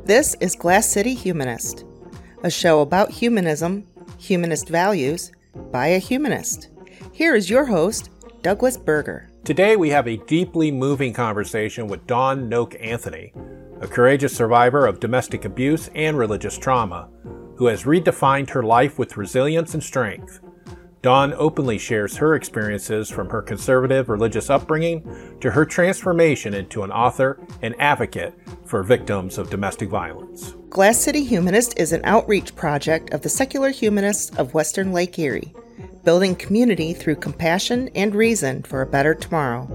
This is Glass City Humanist, a show about humanism, humanist values, by a humanist. Here is your host, Douglas Berger. Today we have a deeply moving conversation with Dawn Noke Anthony, a courageous survivor of domestic abuse and religious trauma, who has redefined her life with resilience and strength. Dawn openly shares her experiences from her conservative religious upbringing to her transformation into an author and advocate for victims of domestic violence. Glass City Humanist is an outreach project of the secular humanists of Western Lake Erie, building community through compassion and reason for a better tomorrow.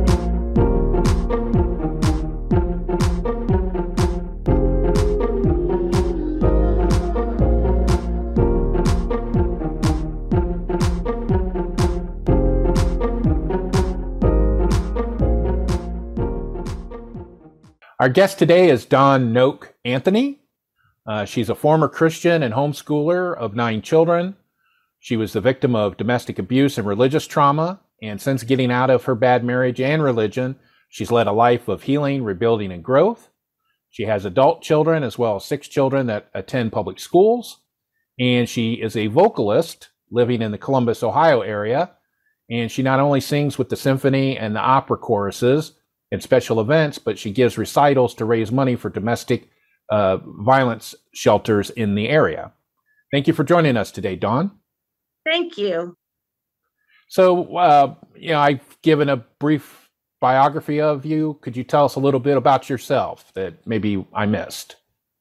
Our guest today is Dawn Noke Anthony. She's a former Christian and homeschooler of 9 children. She was the victim of domestic abuse and religious trauma, and since getting out of her bad marriage and religion, she's led a life of healing, rebuilding, and growth. She has adult children as well as 6 children that attend public schools, and she is a vocalist living in the Columbus, Ohio area, and she not only sings with the symphony and the opera choruses in special events, but she gives recitals to raise money for domestic violence shelters in the area. Thank you for joining us today, Dawn. Thank you. So, I've given a brief biography of you. Could you tell us a little bit about yourself that maybe I missed?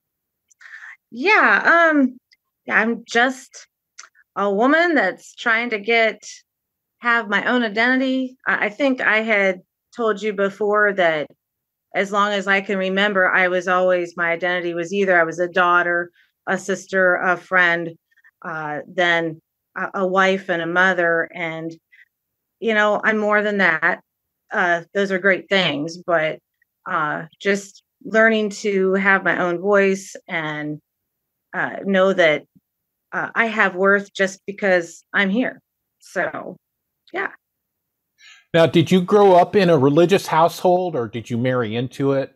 Yeah, I'm just a woman that's trying to have my own identity. I think I had told you before that as long as I can remember, my identity was either I was a daughter, a sister, a friend, then a wife and a mother. And, I'm more than that. Those are great things, but just learning to have my own voice and know that I have worth just because I'm here. So, yeah. Now, did you grow up in a religious household or did you marry into it?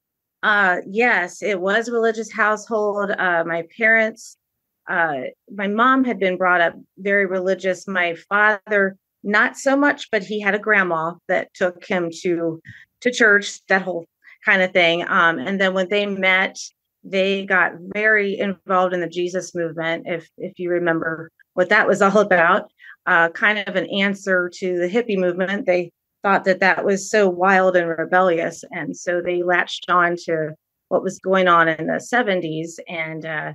Yes, it was a religious household. My parents, my mom had been brought up very religious. My father, not so much, but he had a grandma that took him to church, that whole kind of thing. And then when they met, they got very involved in the Jesus movement, if you remember what that was all about. Kind of an answer to the hippie movement. They thought that was so wild and rebellious. And so they latched on to what was going on in the 70s. And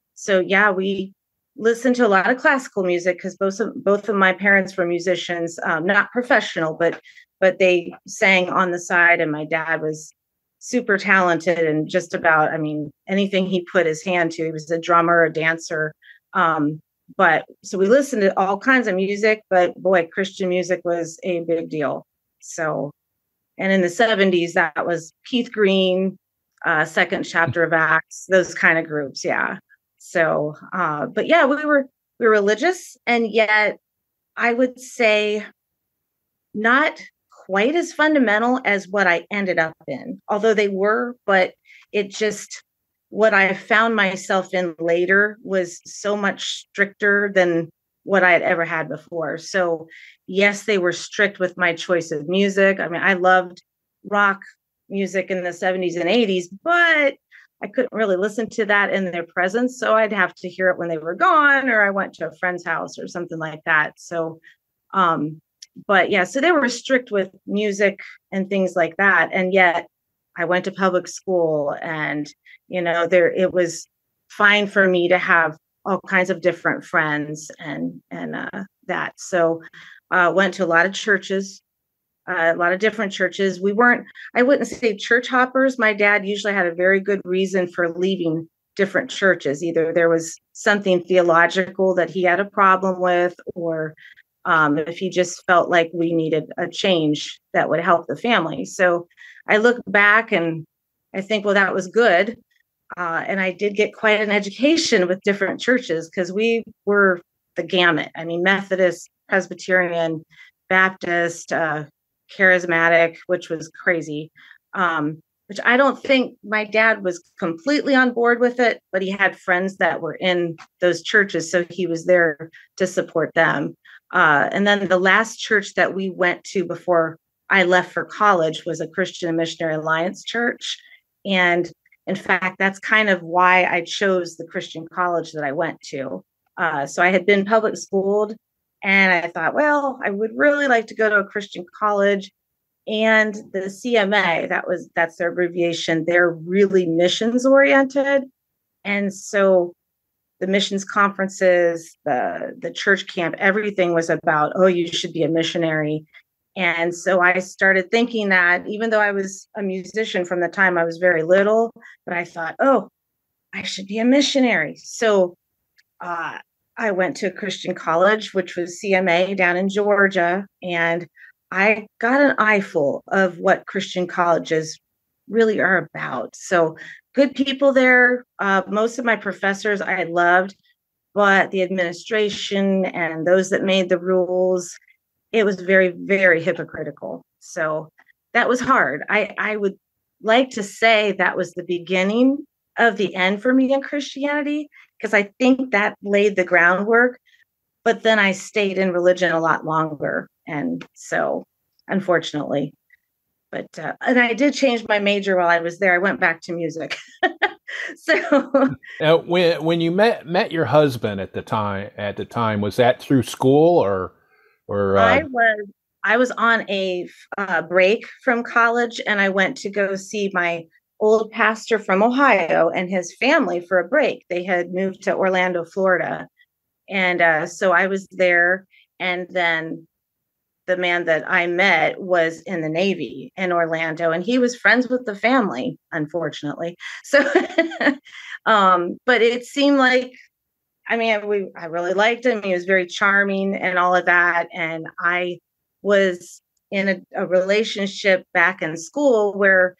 we listened to a lot of classical music because both of my parents were musicians, not professional, but they sang on the side. And my dad was super talented and just about, anything he put his hand to. He was a drummer, a dancer. But so we listened to all kinds of music, but boy, Christian music was a big deal. So, and in the 70s, that was Keith Green, Second Chapter of Acts, those kind of groups. Yeah. So, but yeah, we were religious, and yet I would say not quite as fundamental as what I ended up in, although they were, but what I found myself in later was so much stricter than what I had ever had before. So yes, they were strict with my choice of music. I loved rock music in the 70s and 80s, but I couldn't really listen to that in their presence. So I'd have to hear it when they were gone, or I went to a friend's house or something like that. So, but yeah, so they were strict with music and things like that. And yet I went to public school, and it was fine for me to have all kinds of different friends and that. So went to a lot of churches, a lot of different churches. I wouldn't say church hoppers. My dad usually had a very good reason for leaving different churches. Either there was something theological that he had a problem with, or if he just felt like we needed a change that would help the family. So I look back and I think, well, that was good. And I did get quite an education with different churches because we were the gamut. Methodist, Presbyterian, Baptist, charismatic, which was crazy. which I don't think my dad was completely on board with it, but he had friends that were in those churches, so he was there to support them. And then the last church that we went to before I left for college was a Christian Missionary Alliance church. And in fact, that's kind of why I chose the Christian college that I went to. So I had been public schooled, and I thought, well, I would really like to go to a Christian college. And the CMA, that's their abbreviation, they're really missions oriented. And so the missions conferences, the church camp, everything was about, oh, you should be a missionary. And so I started thinking that, even though I was a musician from the time I was very little, but I thought, oh, I should be a missionary. So I went to a Christian college, which was CMA down in Georgia, and I got an eyeful of what Christian colleges really are about. So good people there. Most of my professors I loved, but the administration and those that made the rules, it was very, very hypocritical. So that was hard. I would like to say that was the beginning of the end for me in Christianity, because I think that laid the groundwork. But then I stayed in religion a lot longer. And so, unfortunately, but and I did change my major while I was there. I went back to music. So when you met your husband at the time, was that through school or I was on a break from college, and I went to go see my old pastor from Ohio and his family for a break. They had moved to Orlando, Florida. And so I was there, and then the man that I met was in the Navy in Orlando, and he was friends with the family, unfortunately. So, but it seemed like, I mean, I really liked him. He was very charming and all of that. And I was in a relationship back in school where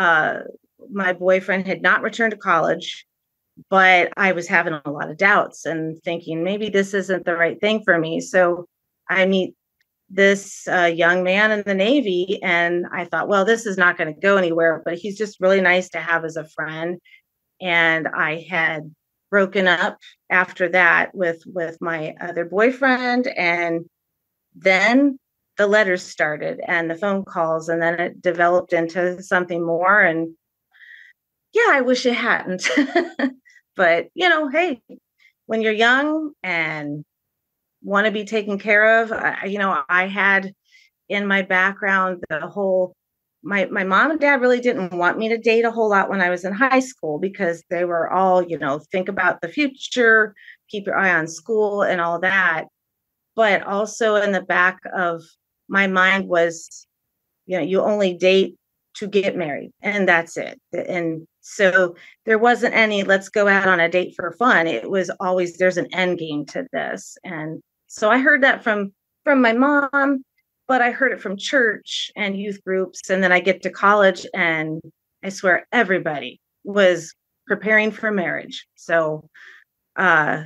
my boyfriend had not returned to college, but I was having a lot of doubts and thinking maybe this isn't the right thing for me. So I meet this young man in the Navy, and I thought, well, this is not going to go anywhere, but he's just really nice to have as a friend. And I had broken up after that with my other boyfriend, and then the letters started and the phone calls, and then it developed into something more. And yeah, I wish it hadn't. But, hey, when you're young and want to be taken care of, I had in my background the whole, my mom and dad really didn't want me to date a whole lot when I was in high school, because they were all, think about the future, keep your eye on school and all that. But also in the back of my mind was, you only date to get married, and that's it. And so there wasn't any, let's go out on a date for fun. It was always, there's an end game to this. And so I heard that from my mom, but I heard it from church and youth groups. And then I get to college, and I swear everybody was preparing for marriage. So yeah,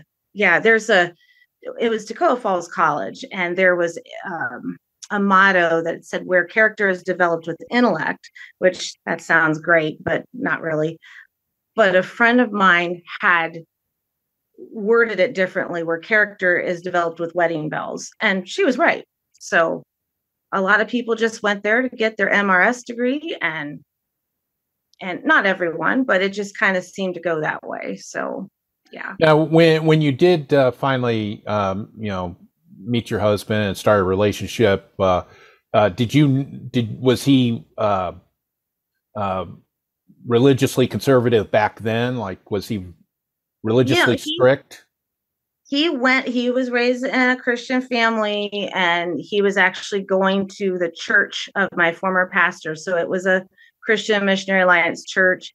it was Toccoa Falls College, and there was a motto that said, where character is developed with intellect, which that sounds great, but not really. But a friend of mine had worded it differently, where character is developed with wedding bells. And she was right. So a lot of people just went there to get their MRS degree, and not everyone, but it just kind of seemed to go that way. So yeah. Now, when you did finally, meet your husband and start a relationship, was he religiously conservative back then? Like, was he religiously strict? He was raised in a Christian family, and he was actually going to the church of my former pastor. So it was a Christian Missionary Alliance church.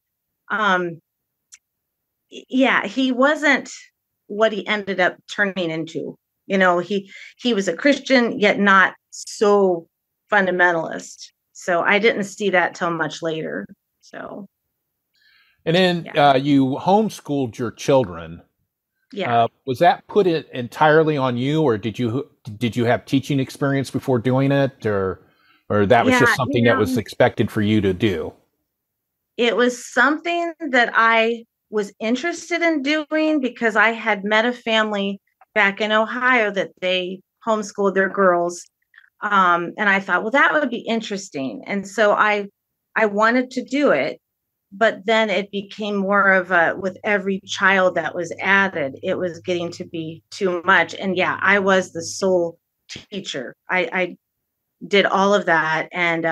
Yeah, he wasn't what he ended up turning into. He was a Christian, yet not so fundamentalist. So I didn't see that till much later. So. And then you homeschooled your children. Yeah. Was that put it entirely on you, or did you have teaching experience before doing it, or that was just something that was expected for you to do? it was something that I was interested in doing because I had met a family back in Ohio that they homeschooled their girls. And I thought, well, that would be interesting. And so I wanted to do it, but then it became more of a, with every child that was added, it was getting to be too much. And yeah, I was the sole teacher. I did all of that. And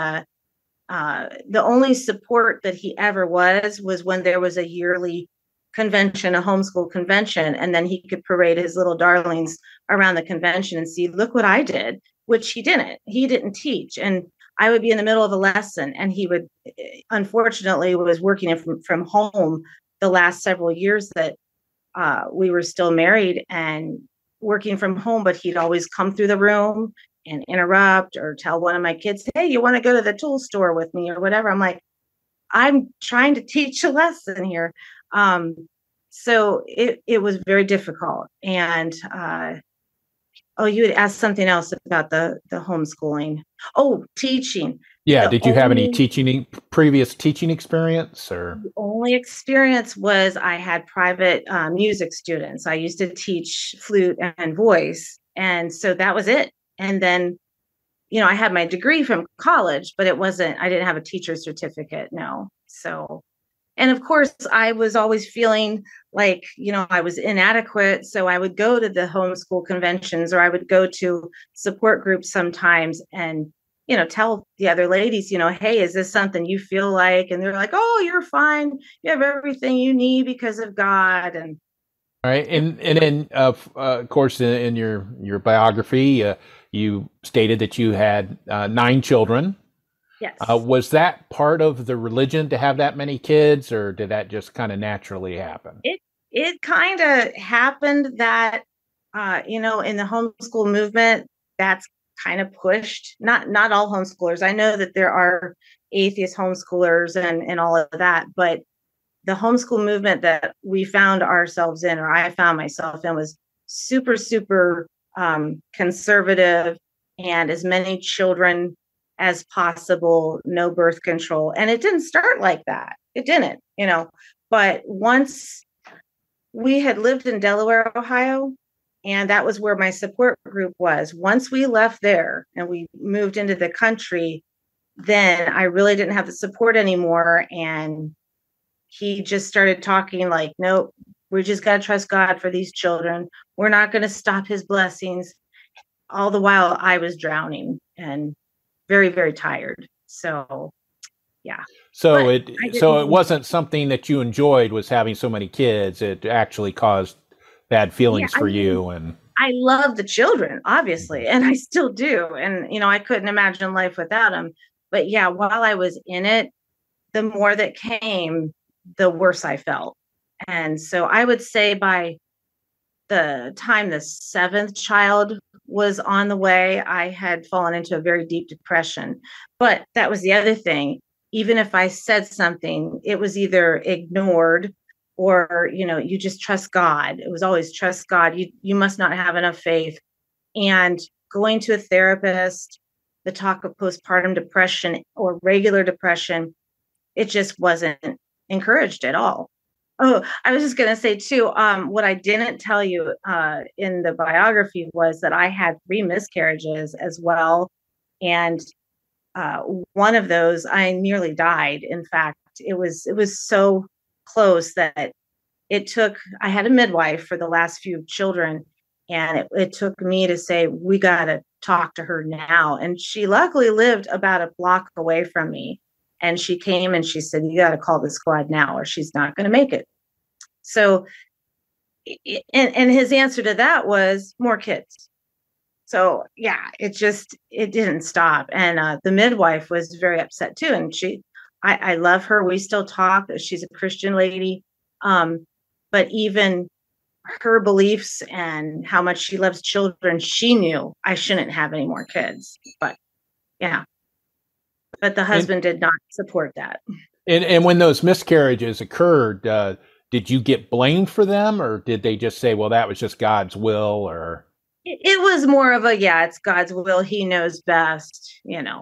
the only support that he ever was when there was a yearly convention, a homeschool convention, and then he could parade his little darlings around the convention and see, look what I did, which he didn't. He didn't teach. And I would be in the middle of a lesson, and he would, unfortunately, was working from home the last several years that we were still married and working from home, but he'd always come through the room and interrupt or tell one of my kids, hey, you want to go to the tool store with me or whatever. I'm like, I'm trying to teach a lesson here. So it was very difficult. And oh, you had asked something else about the homeschooling. Oh, teaching. Yeah. The Did you have any previous teaching experience, or? The only experience was I had private music students. I used to teach flute and voice. And so that was it. And then, I had my degree from college, but I didn't have a teacher's certificate. No. So, and of course, I was always feeling like, I was inadequate. So I would go to the homeschool conventions, or I would go to support groups sometimes and, tell the other ladies, hey, is this something you feel like? And they're like, oh, you're fine. You have everything you need because of God. And all right. And then, of course, in your biography, you stated that you had 9 children. Yes. Was that part of the religion to have that many kids, or did that just kind of naturally happen? It kind of happened that, in the homeschool movement, that's kind of pushed. Not all homeschoolers. I know that there are atheist homeschoolers and all of that, but the homeschool movement that we found ourselves in, or I found myself in, was super, super conservative, and as many children as possible, no birth control. And it didn't start like that. It didn't, but once we had lived in Delaware, Ohio, and that was where my support group was. Once we left there and we moved into the country, then I really didn't have the support anymore. And he just started talking like, nope, we just got to trust God for these children. We're not going to stop his blessings. All the while I was drowning and very, very tired. So, yeah. So it wasn't something that you enjoyed, was having so many kids. It actually caused bad feelings for you. And I love the children, obviously, and I still do. And, I couldn't imagine life without them. But yeah, while I was in it, the more that came, the worse I felt. And so I would say by the time the 7th child was on the way, I had fallen into a very deep depression. But that was the other thing. Even if I said something, it was either ignored or, you just trust God. It was always trust God. You must not have enough faith. And going to a therapist, the talk of postpartum depression or regular depression, it just wasn't encouraged at all. Oh, I was just going to say too, what I didn't tell you in the biography was that I had 3 miscarriages as well. And one of those, I nearly died. In fact, it was so close that I had a midwife for the last few children. And it took me to say, we got to talk to her now. And she luckily lived about a block away from me. And she came and she said, you got to call the squad now or she's not going to make it. So, and his answer to that was more kids. So yeah, it didn't stop. And the midwife was very upset too. And I love her. We still talk. She's a Christian lady. But even her beliefs and how much she loves children, she knew I shouldn't have any more kids. But yeah. But the husband did not support that. And when those miscarriages occurred, did you get blamed for them, or did they just say, well, that was just God's will? Or it was more of a, it's God's will. He knows best,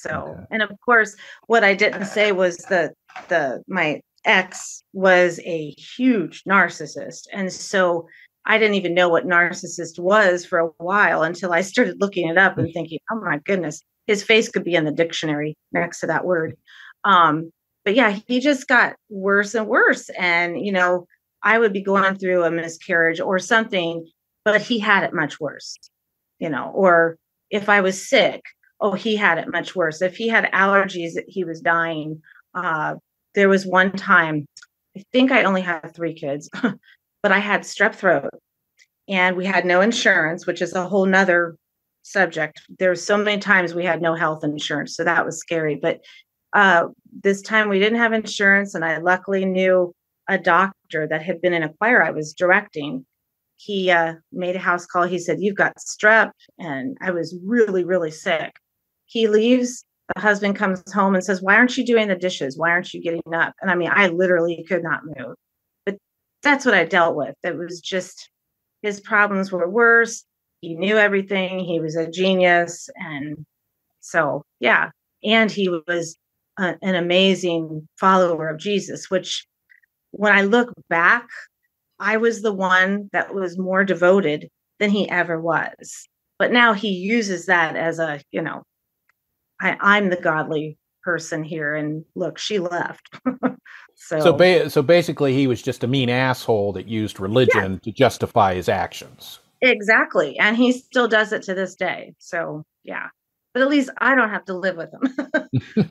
So, Okay. and of course, what I didn't say was my ex was a huge narcissist. And so I didn't even know what narcissist was for a while until I started looking it up and thinking, oh my goodness, his face could be in the dictionary next to that word. But yeah, he just got worse and worse. And, I would be going through a miscarriage or something, but he had it much worse, or if I was sick, oh, he had it much worse. If he had allergies, he was dying. There was one time, I think I only had 3 kids, but I had strep throat and we had no insurance, which is a whole nother subject. There's so many times we had no health insurance. So that was scary. But this time we didn't have insurance. And I luckily knew a doctor that had been in a choir I was directing. He made a house call. He said, you've got strep. And I was really, really sick. He leaves. The husband comes home and says, why aren't you doing the dishes? Why aren't you getting up? And I mean, I literally could not move. But that's what I dealt with. It was just his problems were worse. He knew everything. He was a genius. And so, yeah. And he was an amazing follower of Jesus, which when I look back, I was the one that was more devoted than he ever was. But now he uses that as a, I'm the godly person here. And look, she left. So basically, he was just a mean asshole that used religion to justify his actions. Exactly. And he still does it to this day. So, yeah. But at least I don't have to live with him.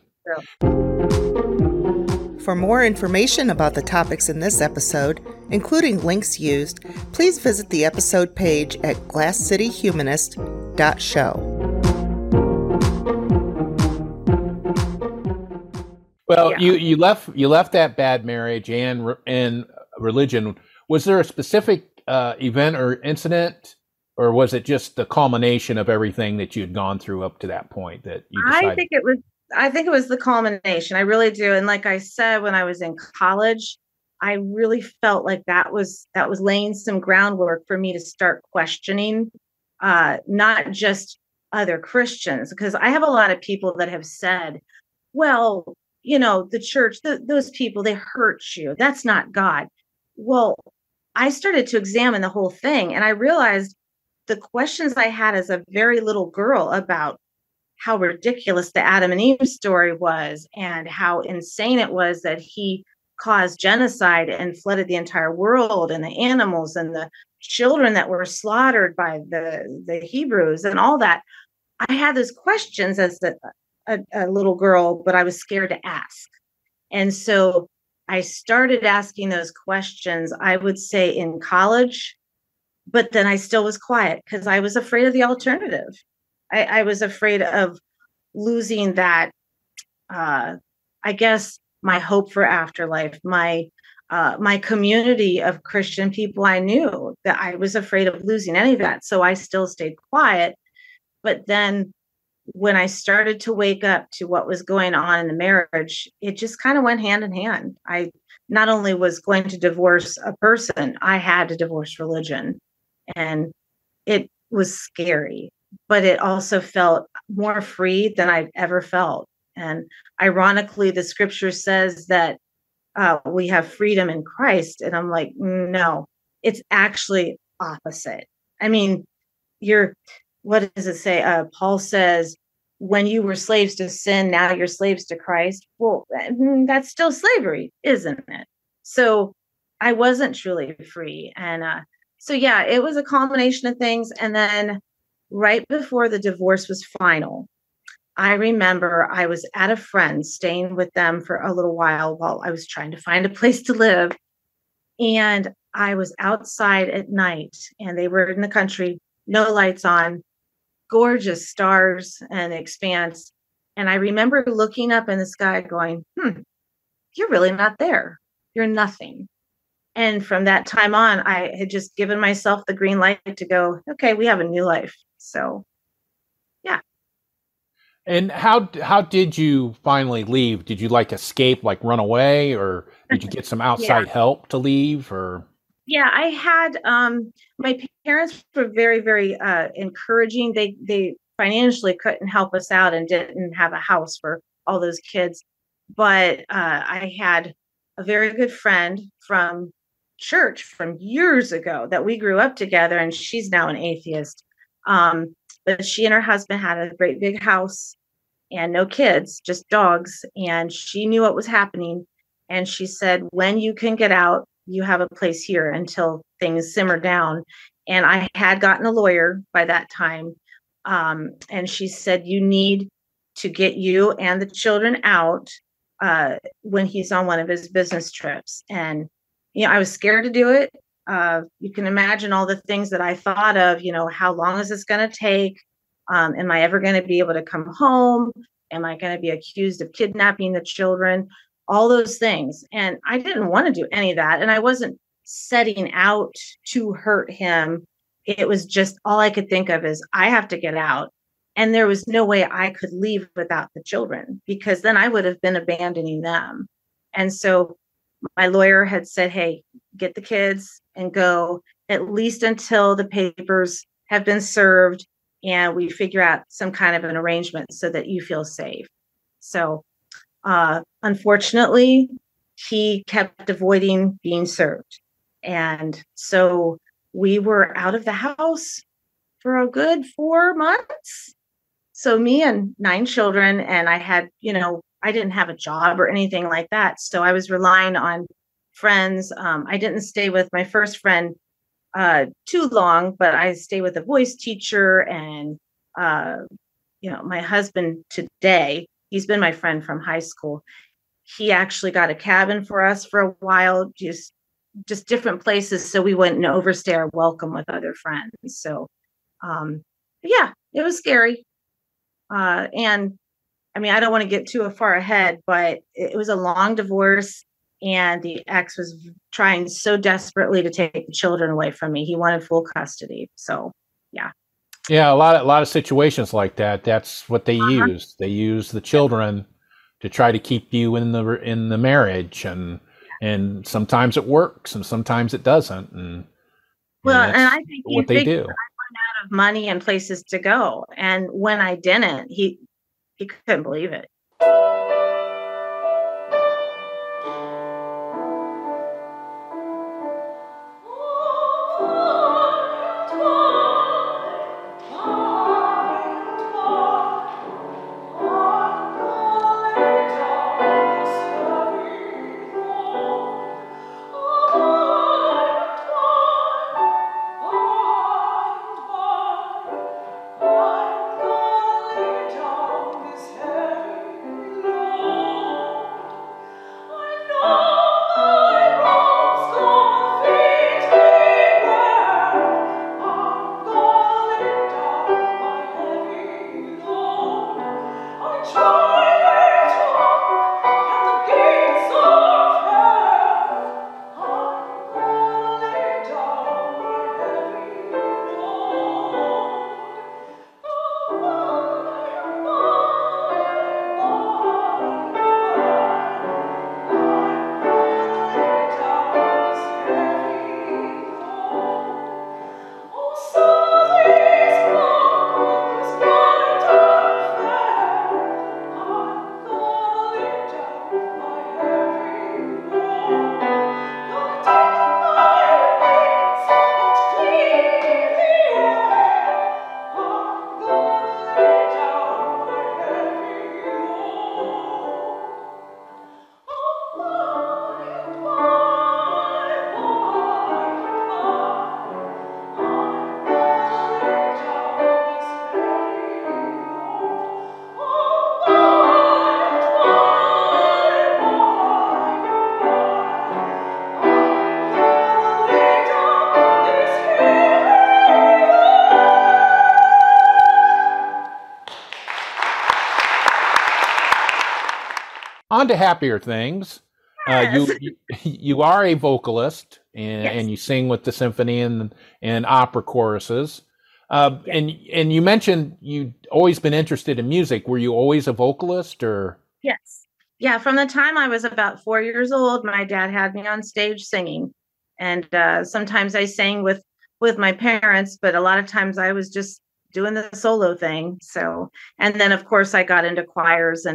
For more information about the topics in this episode, including links used, please visit the episode page at glasscityhumanist.show. Well, you left that bad marriage and religion. Was there a specific event or incident, or was it just the culmination of everything that you had gone through up to that point that you decided? I think it was the culmination. I really do. And like I said, when I was in college, I really felt like that was laying some groundwork for me to start questioning, not just other Christians, because I have a lot of people that have said, well, the church, those people, they hurt you. That's not God. Well, I started to examine the whole thing and I realized the questions I had as a very little girl about how ridiculous the Adam and Eve story was and how insane it was that he caused genocide and flooded the entire world and the animals and the children that were slaughtered by the Hebrews and all that. I had those questions as a little girl, but I was scared to ask. And so I started asking those questions, I would say in college, but then I still was quiet because I was afraid of the alternative. I was afraid of losing that, I guess, my hope for afterlife, my community of Christian people I knew, that I was afraid of losing any of that. So I still stayed quiet. But then when I started to wake up to what was going on in the marriage, it just kind of went hand in hand. I not only was going to divorce a person, I had to divorce religion. And it was scary, but it also felt more free than I've ever felt. And ironically, the scripture says that we have freedom in Christ. And I'm like, no, it's actually opposite. I mean, what does it say? Paul says, when you were slaves to sin, now you're slaves to Christ. Well, that's still slavery, isn't it? So I wasn't truly free. And so, yeah, it was a combination of things. And then right before the divorce was final, I remember I was at a friend staying with them for a little while I was trying to find a place to live. And I was outside at night and they were in the country, no lights on, gorgeous stars and expanse. And I remember looking up in the sky going, you're really not there. You're nothing. And from that time on, I had just given myself the green light to go, okay, we have a new life. So, yeah. And how did you finally leave? Did you escape, run away, or did you get some outside help to leave? Or yeah, I had my parents were very, very encouraging. They financially couldn't help us out and didn't have a house for all those kids. But I had a very good friend from church from years ago that we grew up together, and she's now an atheist. But she and her husband had a great big house and no kids, just dogs. And she knew what was happening. And she said, when you can get out, you have a place here until things simmer down. And I had gotten a lawyer by that time. And she said, you need to get you and the children out when he's on one of his business trips. And, I was scared to do it. You can imagine all the things that I thought of, how long is this going to take? Am I ever going to be able to come home? Am I going to be accused of kidnapping the children? All those things. And I didn't want to do any of that. And I wasn't setting out to hurt him. It was just all I could think of is I have to get out. And there was no way I could leave without the children, because then I would have been abandoning them. And so my lawyer had said, hey, get the kids and go at least until the papers have been served and we figure out some kind of an arrangement so that you feel safe. So unfortunately, he kept avoiding being served. And so we were out of the house for a good 4 months. So me and 9 children, and I had, I didn't have a job or anything like that. So I was relying on friends. I didn't stay with my first friend too long, but I stayed with a voice teacher and, my husband today, he's been my friend from high school. He actually got a cabin for us for a while, just different places so we wouldn't overstay our welcome with other friends. So, yeah, it was scary. And I mean, I don't want to get too far ahead, but it was a long divorce and the ex was trying so desperately to take the children away from me. He wanted full custody. So, yeah. Yeah, a lot of situations like that. That's what they use. They use the children to try to keep you in the marriage, and sometimes it works and sometimes it doesn't. And I think what they do. I run out of money and places to go, and when I didn't, he couldn't believe it. On to happier things. Yes. You are a vocalist, and, Yes. and you sing with the symphony and opera choruses. And you mentioned you'd always been interested in music. Were you always a vocalist, or? Yes. Yeah. From the time I was about 4 years old, my dad had me on stage singing, and sometimes I sang with my parents, but a lot of times I was just doing the solo thing. So, and then of course I got into choirs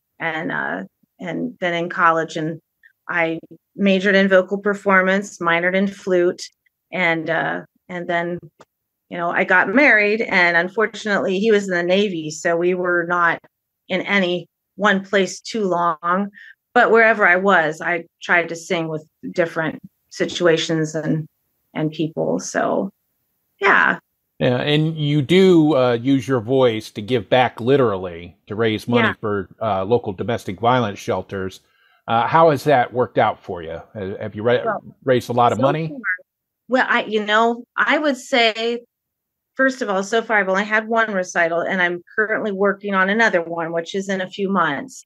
and then in college, and I majored in vocal performance, minored in flute, and then I got married, and unfortunately he was in the Navy, so we were not in any one place too long. But wherever I was, I tried to sing with different situations and people. So yeah. Yeah, and you do use your voice to give back literally to raise money Yeah. for local domestic violence shelters. How has that worked out for you? Have you Well, raised a lot of so money? far, well, I would say, first of all, so far I've only had one recital, and I'm currently working on another one, which is in a few months.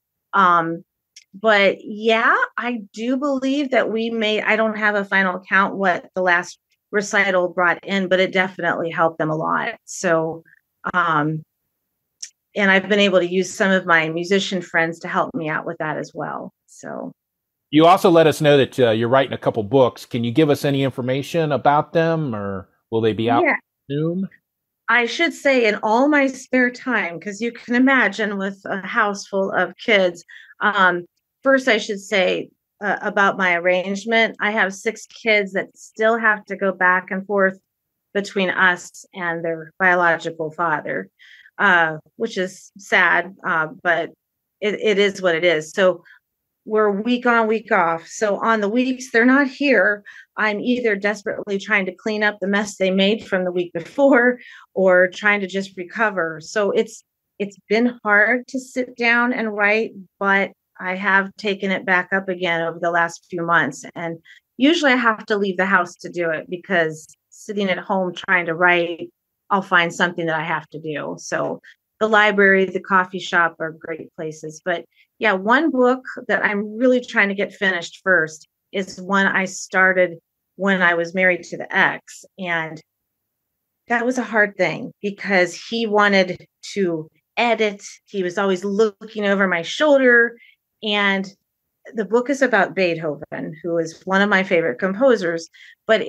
But yeah, I do believe that I don't have a final count what the last recital brought in, but it definitely helped them a lot. So, um, and I've been able to use some of my musician friends to help me out with that as well. So, You also let us know that you're writing a couple books. Can you give us any information about them, or will they be out yeah, soon? I should say in all my spare time, because you can imagine with a house full of kids. Um, First, I should say about my arrangement. I have 6 kids that still have to go back and forth between us and their biological father, which is sad, but it is what it is. So we're week on, week off. So on the weeks they're not here, I'm either desperately trying to clean up the mess they made from the week before or trying to just recover. So it's been hard to sit down and write, but I have taken it back up again over the last few months. And usually I have to leave the house to do it, because sitting at home trying to write, I'll find something that I have to do. So the library, the coffee shop are great places. But yeah, one book that I'm really trying to get finished first is one I started when I was married to the ex. And that was a hard thing because he wanted to edit. He was always looking over my shoulder. And the book is about Beethoven, who is one of my favorite composers, but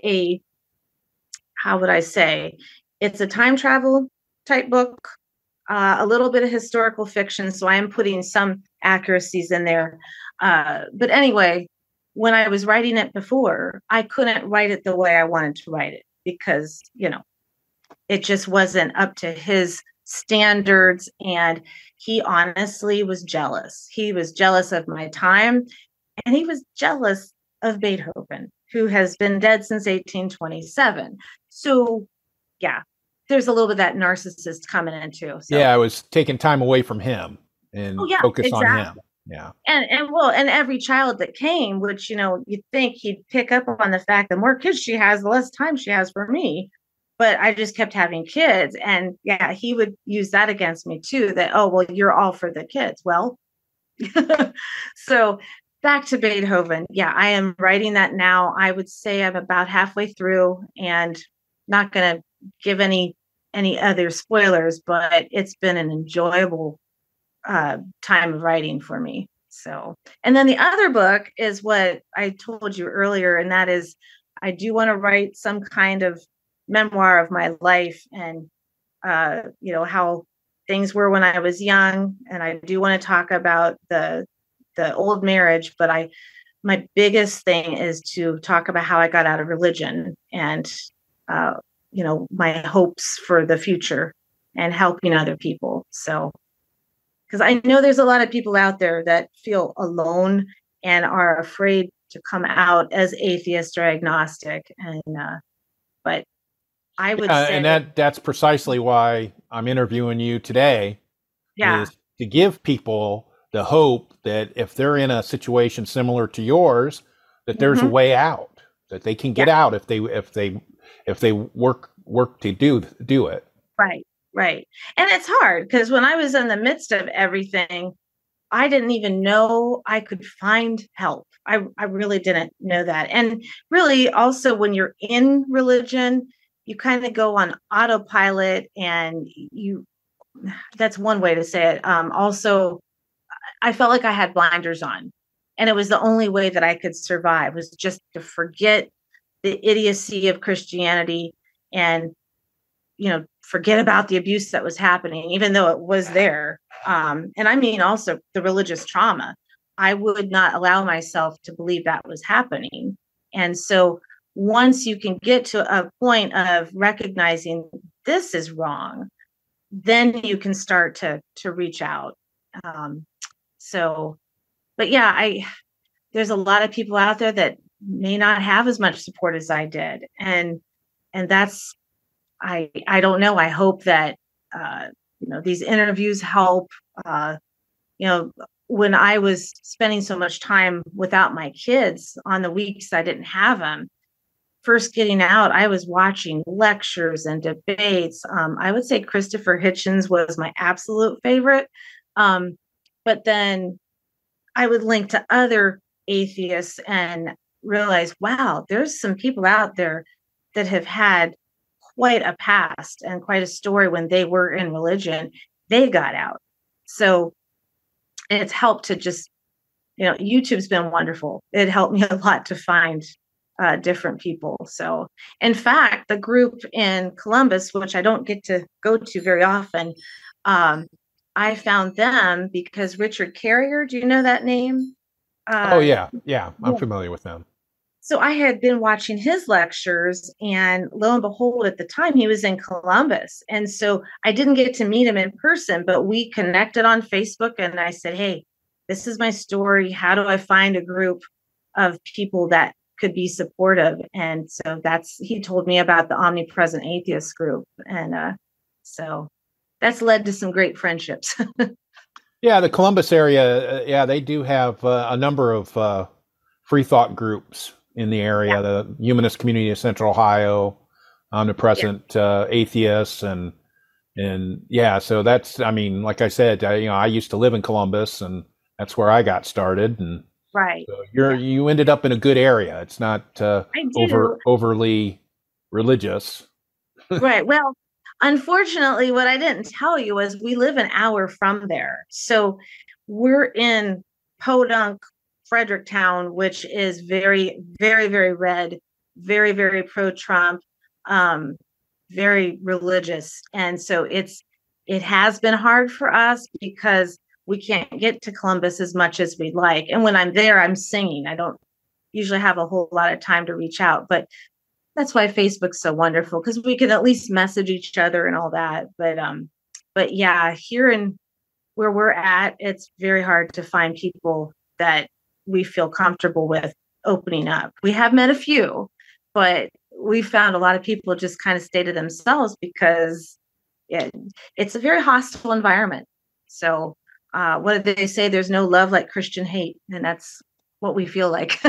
how would I say, it's a time travel type book, a little bit of historical fiction. So I am putting some accuracies in there. But anyway, when I was writing it before, I couldn't write it the way I wanted to write it because, it just wasn't up to his standards. And he honestly was jealous. He was jealous of my time, and he was jealous of Beethoven, who has been dead since 1827. So, yeah, there's a little bit of that narcissist coming in too. So. Yeah, I was taking time away from him and Oh yeah, focus on exactly. him. Yeah. And every child that came, which you'd think he'd pick up on the fact the more kids she has, the less time she has for me. But I just kept having kids, and yeah, he would use that against me too. That, oh well, you're all for the kids. Well, so back to Beethoven. Yeah, I am writing that now. I would say I'm about halfway through, and not going to give any other spoilers, but it's been an enjoyable time of writing for me. So, and then the other book is what I told you earlier, and that is I do want to write some kind of memoir of my life and how things were when I was young, and I do want to talk about the old marriage, but my biggest thing is to talk about how I got out of religion and my hopes for the future and helping other people. So because I know there's a lot of people out there that feel alone and are afraid to come out as atheist or agnostic, and but I would say, and that's precisely why I'm interviewing you today. yeah, Is to give people the hope that if they're in a situation similar to yours, that there's a way out, that they can get out if they work to do it. Right. And it's hard because when I was in the midst of everything, I didn't even know I could find help. I really didn't know that. And really also when you're in religion, you kind of go on autopilot, and that's one way to say it. Also, I felt like I had blinders on, and it was the only way that I could survive was just to forget the idiocy of Christianity and, forget about the abuse that was happening, even though it was there. And I mean, also the religious trauma. I would not allow myself to believe that was happening. And so once you can get to a point of recognizing this is wrong, then you can start to reach out. But yeah, there's a lot of people out there that may not have as much support as I did. And that's, I don't know. I hope that, these interviews help. When I was spending so much time without my kids on the weeks I didn't have them, first getting out, I was watching lectures and debates. I would say Christopher Hitchens was my absolute favorite. But then I would link to other atheists and realize, wow, there's some people out there that have had quite a past and quite a story when they were in religion. They got out. So it's helped to just, YouTube's been wonderful. It helped me a lot to find different people. So in fact, the group in Columbus, which I don't get to go to very often, I found them because Richard Carrier, do you know that name? Oh yeah. I'm familiar with them. So I had been watching his lectures, and lo and behold, at the time he was in Columbus. And so I didn't get to meet him in person, but we connected on Facebook, and I said, hey, this is my story. How do I find a group of people that could be supportive? And so he told me about the Omnipresent Atheist group. And so that's led to some great friendships. Yeah, the Columbus area, they do have a number of free thought groups in the area. Yeah. The Humanist Community of Central Ohio, Omnipresent Atheists, and so that's, like I said, I used to live in Columbus, and that's where I got started. And right, so you ended up in a good area. It's not overly religious. Right. Well, unfortunately, what I didn't tell you was we live an hour from there. So we're in Podunk, Fredericktown, which is very, very, very red, very, very pro-Trump, very religious. And so it has been hard for us because we can't get to Columbus as much as we'd like. And when I'm there, I'm singing. I don't usually have a whole lot of time to reach out, but that's why Facebook's so wonderful, because we can at least message each other and all that. But yeah, here in where we're at, it's very hard to find people that we feel comfortable with opening up. We have met a few, but we found a lot of people just kind of stay to themselves because it's a very hostile environment. So what did they say? There's no love like Christian hate. And that's what we feel like.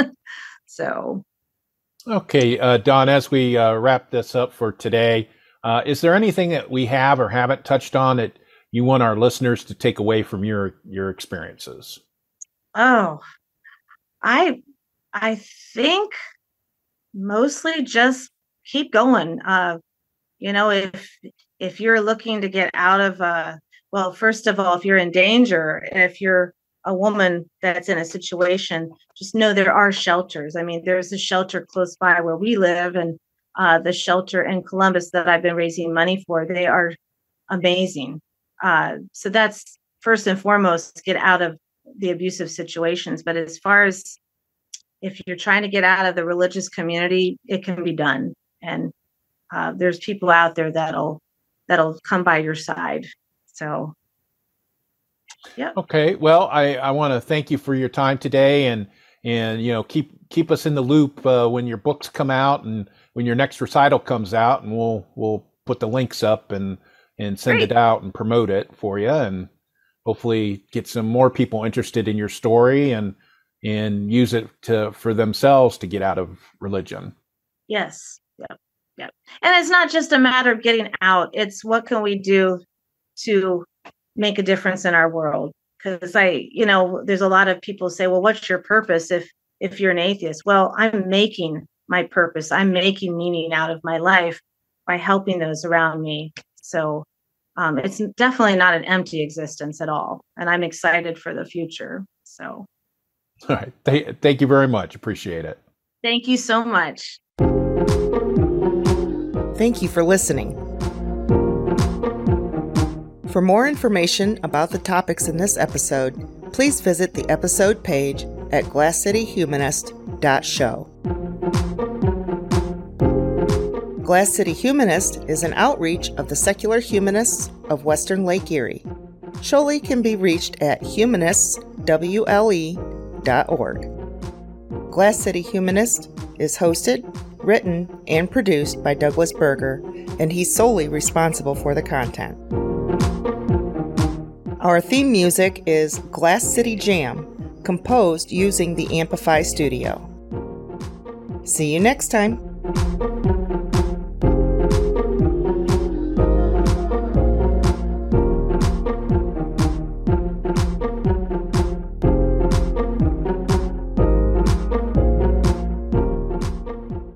So. Okay, Dawn, as we wrap this up for today, is there anything that we have or haven't touched on that you want our listeners to take away from your experiences? Oh, I think mostly just keep going. If you're looking to get out of, first of all, if you're in danger, if you're a woman that's in a situation, just know there are shelters. There's a shelter close by where we live, and the shelter in Columbus that I've been raising money for, they are amazing. So that's first and foremost, get out of the abusive situations. But as far as if you're trying to get out of the religious community, it can be done. And there's people out there that'll come by your side. So. Yeah. Okay. Well, I want to thank you for your time today, and keep us in the loop when your books come out and when your next recital comes out, and we'll put the links up and send it out and promote it for you, and hopefully get some more people interested in your story and use it for themselves to get out of religion. Yes. Yeah. And it's not just a matter of getting out. It's what can we do to make a difference in our world? Because there's a lot of people say, well, what's your purpose if you're an atheist? Well, I'm making my purpose. I'm making meaning out of my life by helping those around me. So it's definitely not an empty existence at all. And I'm excited for the future. So. All right. Thank you very much. Appreciate it. Thank you so much. Thank you for listening. For more information about the topics in this episode, please visit the episode page at glasscityhumanist.show. Glass City Humanist is an outreach of the Secular Humanists of Western Lake Erie. Sholi can be reached at humanistswle.org. Glass City Humanist is hosted, written, and produced by Douglas Berger, and he's solely responsible for the content. Our theme music is Glass City Jam, composed using the Amplify Studio. See you next time.